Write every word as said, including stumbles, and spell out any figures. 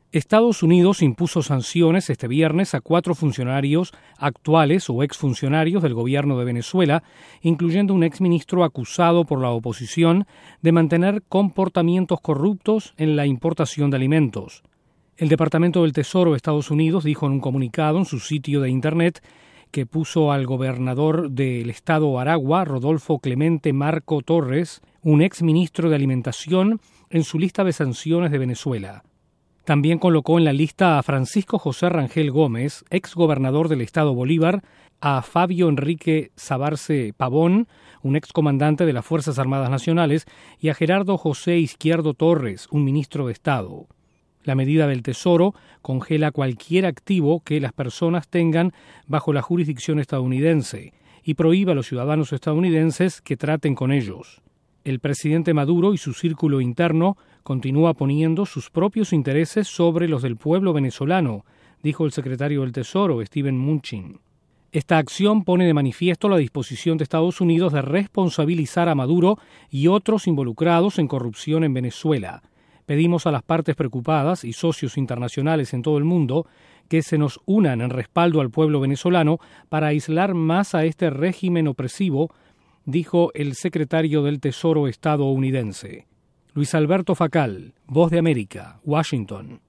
Estados Unidos impuso sanciones este viernes a cuatro funcionarios actuales o exfuncionarios del gobierno de Venezuela, incluyendo un exministro acusado por la oposición de mantener comportamientos corruptos en la importación de alimentos. El Departamento del Tesoro de Estados Unidos dijo en un comunicado en su sitio de Internet que puso al gobernador del estado Aragua, Rodolfo Clemente Marco Torres, un exministro de Alimentación, en su lista de sanciones de Venezuela. También colocó en la lista a Francisco José Rangel Gómez, exgobernador del estado Bolívar, a Fabio Enrique Sabarce Pavón, un excomandante de las Fuerzas Armadas Nacionales, y a Gerardo José Izquierdo Torres, un ministro de Estado. La medida del Tesoro congela cualquier activo que las personas tengan bajo la jurisdicción estadounidense y prohíbe a los ciudadanos estadounidenses que traten con ellos. El presidente Maduro y su círculo interno continúa poniendo sus propios intereses sobre los del pueblo venezolano, dijo el secretario del Tesoro, Steven Mnuchin. Esta acción pone de manifiesto la disposición de Estados Unidos de responsabilizar a Maduro y otros involucrados en corrupción en Venezuela. Pedimos a las partes preocupadas y socios internacionales en todo el mundo que se nos unan en respaldo al pueblo venezolano para aislar más a este régimen opresivo, dijo el secretario del Tesoro estadounidense. Luis Alberto Facal, Voz de América, Washington.